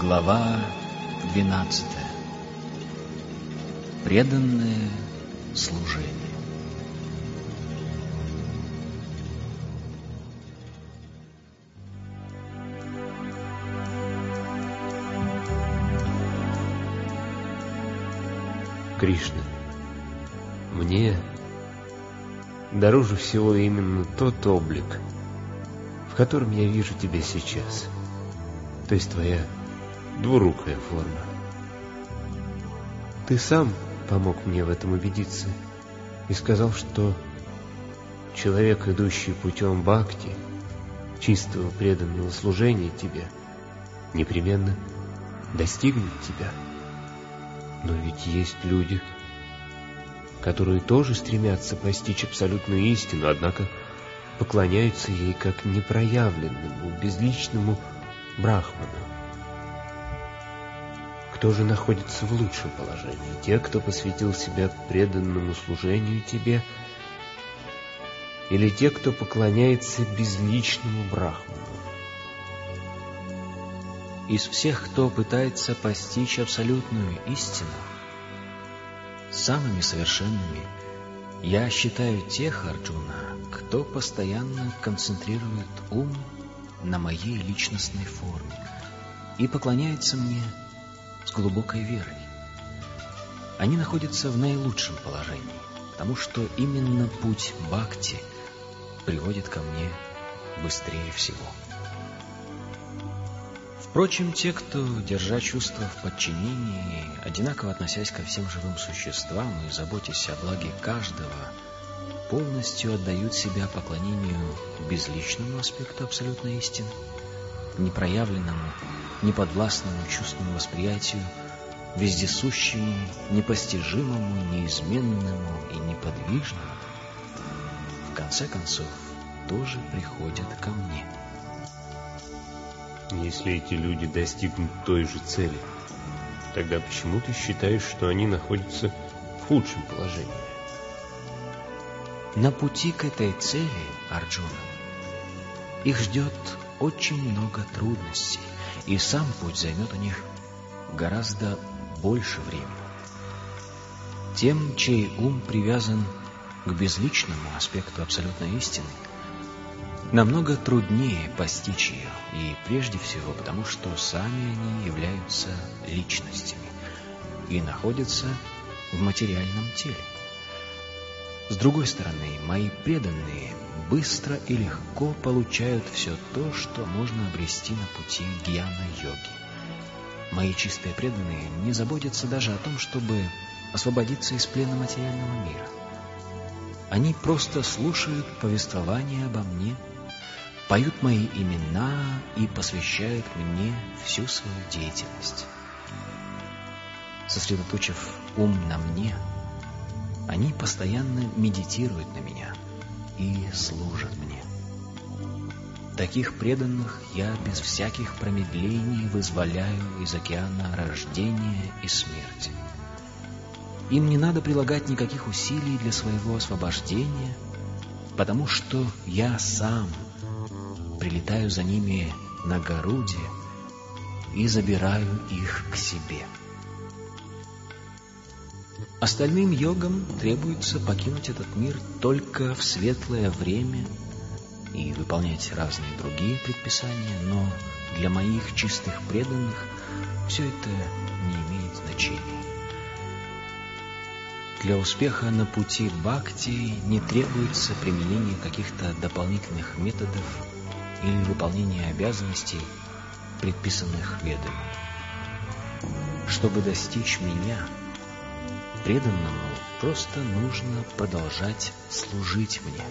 Глава 12. Преданное служение. Кришна, мне дороже всего именно тот облик, в котором я вижу тебя сейчас, то есть твоя двурукая форма. Ты сам помог мне в этом убедиться и сказал, что человек, идущий путем бхакти, чистого преданного служения тебе, непременно достигнет тебя. Но ведь есть люди, которые тоже стремятся постичь абсолютную истину, однако поклоняются ей как непроявленному, безличному брахману. Кто же находится в лучшем положении? Те, кто посвятил себя преданному служению тебе, или те, кто поклоняется безличному брахману? Из всех, кто пытается постичь абсолютную истину, самыми совершенными я считаю тех, Арджуна, кто постоянно концентрирует ум на моей личностной форме и поклоняется мне с глубокой верой. Они находятся в наилучшем положении, потому что именно путь бхакти приводит ко мне быстрее всего. Впрочем, те, кто, держа чувства в подчинении, одинаково относясь ко всем живым существам и заботясь о благе каждого, полностью отдают себя поклонению безличному аспекту абсолютной истины, непроявленному, неподвластному чувственному восприятию, вездесущему, непостижимому, неизменному и неподвижному, в конце концов, тоже приходят ко мне. Если эти люди достигнут той же цели, тогда почему ты считаешь, что они находятся в худшем положении? На пути к этой цели, Арджуна, их ждет очень много трудностей, и сам путь займет у них гораздо больше времени. Тем, чей ум привязан к безличному аспекту абсолютной истины, намного труднее постичь ее, и прежде всего потому, что сами они являются личностями и находятся в материальном теле. С другой стороны, мои преданные быстро и легко получают все то, что можно обрести на пути гьяна-йоги. Мои чистые преданные не заботятся даже о том, чтобы освободиться из плена материального мира. Они просто слушают повествование обо мне, поют мои имена и посвящают мне всю свою деятельность. Сосредоточив ум на мне, они постоянно медитируют на меня и служат мне. Таких преданных я без всяких промедлений вызволяю из океана рождения и смерти. Им не надо прилагать никаких усилий для своего освобождения, потому что я сам прилетаю за ними на Гаруде и забираю их к себе. Остальным йогам требуется покинуть этот мир только в светлое время и выполнять разные другие предписания, но для моих чистых преданных все это не имеет значения. Для успеха на пути бхакти не требуется применение каких-то дополнительных методов или выполнение обязанностей, предписанных ведами. Чтобы достичь меня, преданному просто нужно продолжать служить мне.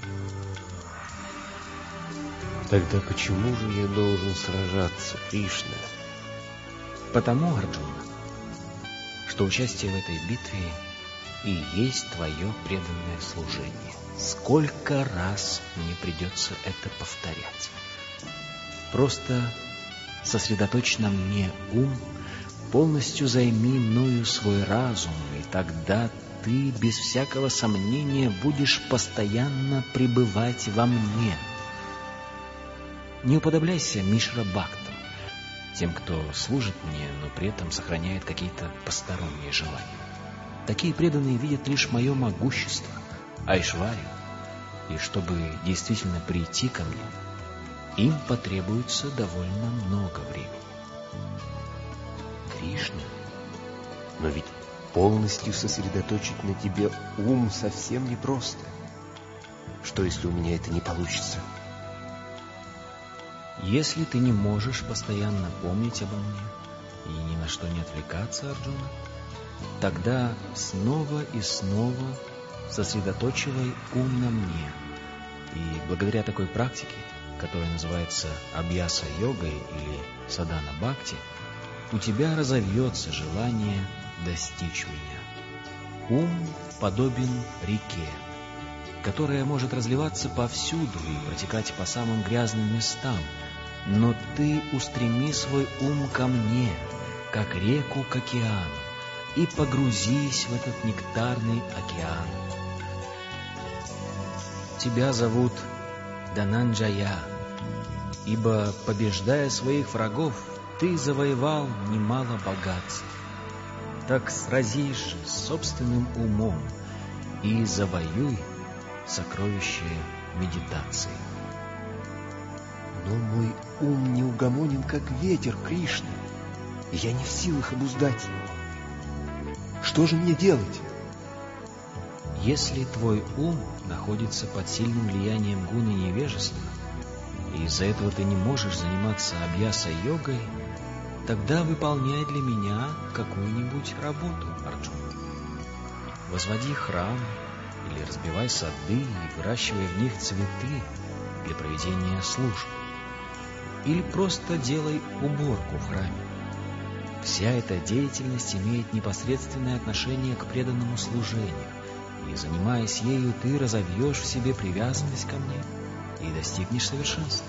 Тогда почему же я должен сражаться, Кришна? Потому, Арджуна, что участие в этой битве и есть твое преданное служение. Сколько раз мне придется это повторять? Просто сосредоточь на мне ум, полностью займи мною свой разум, и тогда ты без всякого сомнения будешь постоянно пребывать во мне. Не уподобляйся Мишра Бхактам. тем, кто служит мне, но при этом сохраняет какие-то посторонние желания. Такие преданные видят лишь мое могущество, айшварию, и чтобы действительно прийти ко мне, им потребуется довольно много времени. Кришна, но ведь полностью сосредоточить на тебе ум совсем непросто. Что, если у меня это не получится? Если ты не можешь постоянно помнить обо мне и ни на что не отвлекаться, Арджуна, тогда снова и снова сосредоточивай ум на мне. И благодаря такой практике, которая называется абьяса-йогой или садана-бхакти, у тебя разовьется желание достичь меня. Ум подобен реке, которая может разливаться повсюду и протекать по самым грязным местам, но ты устреми свой ум ко мне, как реку к океану, и погрузись в этот нектарный океан. Тебя зовут Дананджая, ибо, побеждая своих врагов, ты завоевал немало богатств. Так сразись с собственным умом и завоюй сокровище медитации. Но мой ум неугомонен, как ветер, Кришна, и я не в силах обуздать его. Что же мне делать? Если твой ум находится под сильным влиянием гуны невежества, и из-за этого ты не можешь заниматься абьяса-йогой, тогда выполняй для меня какую-нибудь работу, Арджуна. Возводи храм или разбивай сады и выращивай в них цветы для проведения служб. Или просто делай уборку в храме. Вся эта деятельность имеет непосредственное отношение к преданному служению, и, занимаясь ею, ты разовьешь в себе привязанность ко мне и достигнешь совершенства.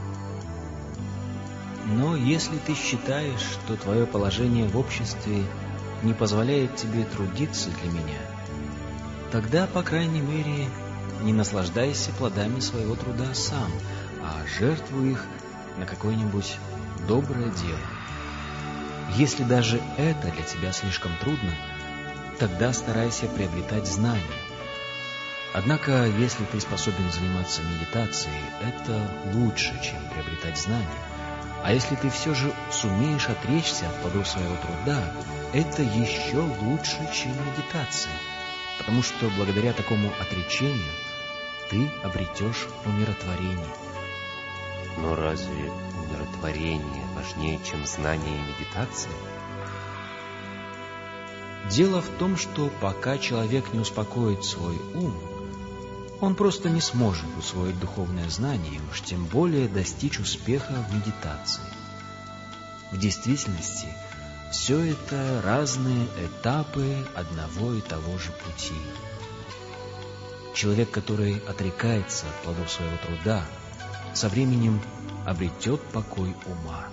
Но если ты считаешь, что твое положение в обществе не позволяет тебе трудиться для меня, тогда, по крайней мере, не наслаждайся плодами своего труда сам, а жертвуй их на какое-нибудь доброе дело. Если даже это для тебя слишком трудно, тогда старайся приобретать знания. Однако, если ты способен заниматься медитацией, это лучше, чем приобретать знания. А если ты все же сумеешь отречься от плодов своего труда, это еще лучше, чем медитация, потому что благодаря такому отречению ты обретешь умиротворение. Но разве умиротворение важнее, чем знание и медитация? Дело в том, что пока человек не успокоит свой ум, он просто не сможет усвоить духовное знание, уж тем более достичь успеха в медитации. В действительности, все это разные этапы одного и того же пути. Человек, который отрекается от плодов своего труда, со временем обретет покой ума.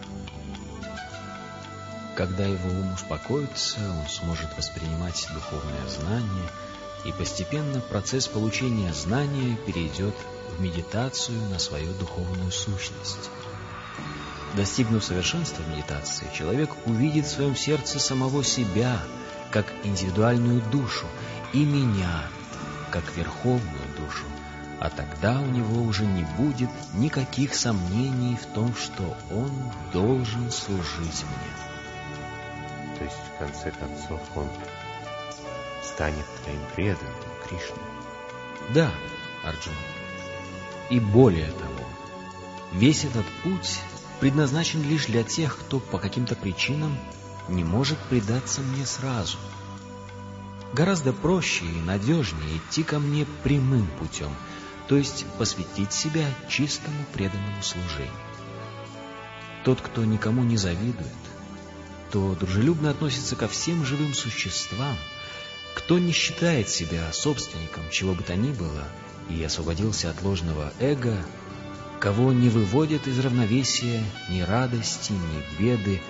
Когда его ум успокоится, он сможет воспринимать духовное знание, и постепенно процесс получения знания перейдет в медитацию на свою духовную сущность. Достигнув совершенства в медитации, человек увидит в своем сердце самого себя, как индивидуальную душу, и меня, как верховную душу, а тогда у него уже не будет никаких сомнений в том, что он должен служить мне. То есть, в конце концов, он станет твоим преданным, Кришна? Да, Арджуна. И более того, весь этот путь предназначен лишь для тех, кто по каким-то причинам не может предаться мне сразу. Гораздо проще и надежнее идти ко мне прямым путем, то есть посвятить себя чистому преданному служению. Тот, кто никому не завидует, кто дружелюбно относится ко всем живым существам, кто не считает себя собственником чего бы то ни было и освободился от ложного эго, кого не выводят из равновесия ни радости, ни беды,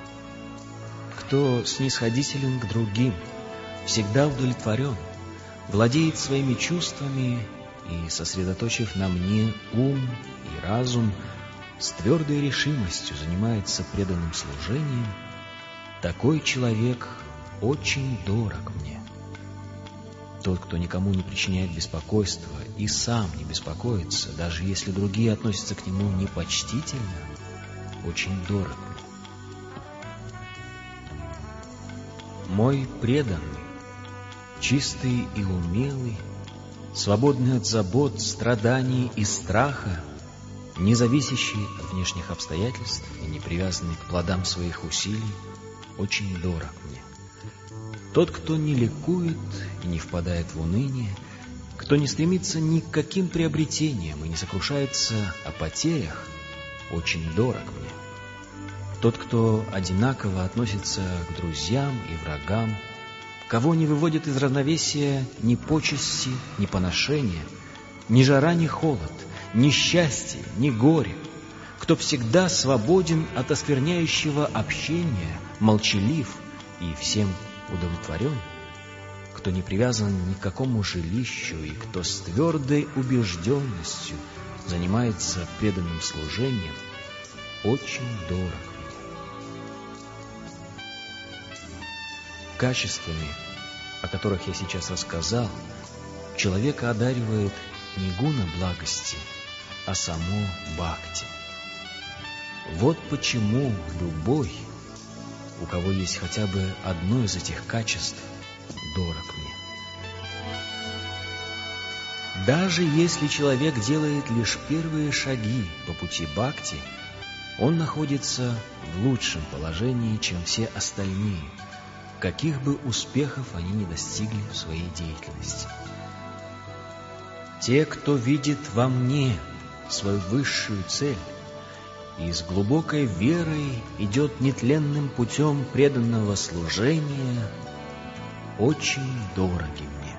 кто снисходителен к другим, всегда удовлетворен, владеет своими чувствами и, сосредоточив на мне ум и разум, с твердой решимостью занимается преданным служением, такой человек очень дорог мне. Тот, кто никому не причиняет беспокойства и сам не беспокоится, даже если другие относятся к нему непочтительно, очень дорог мне. Мой преданный, чистый и умелый, свободный от забот, страданий и страха, не зависящий от внешних обстоятельств и не привязанный к плодам своих усилий, очень дорог мне. Тот, кто не ликует и не впадает в уныние, кто не стремится ни к каким приобретениям и не сокрушается о потерях, очень дорог мне. Тот, кто одинаково относится к друзьям и врагам, кого не выводит из равновесия ни почести, ни поношения, ни жара, ни холод, ни счастье, ни горе, кто всегда свободен от оскверняющего общения, молчалив и всем удовлетворен, кто не привязан ни к какому жилищу и кто с твердой убежденностью занимается преданным служением, очень дорог мне. Качествами, о которых я сейчас рассказал, человека одаривает не гуна благости, а само бхакти. Вот почему любой, у кого есть хотя бы одно из этих качеств, дорог мне. Даже если человек делает лишь первые шаги по пути бхакти, он находится в лучшем положении, чем все остальные, каких бы успехов они ни достигли в своей деятельности. Те, кто видит во мне свою высшую цель и с глубокой верой идет нетленным путем преданного служения, очень дороги мне.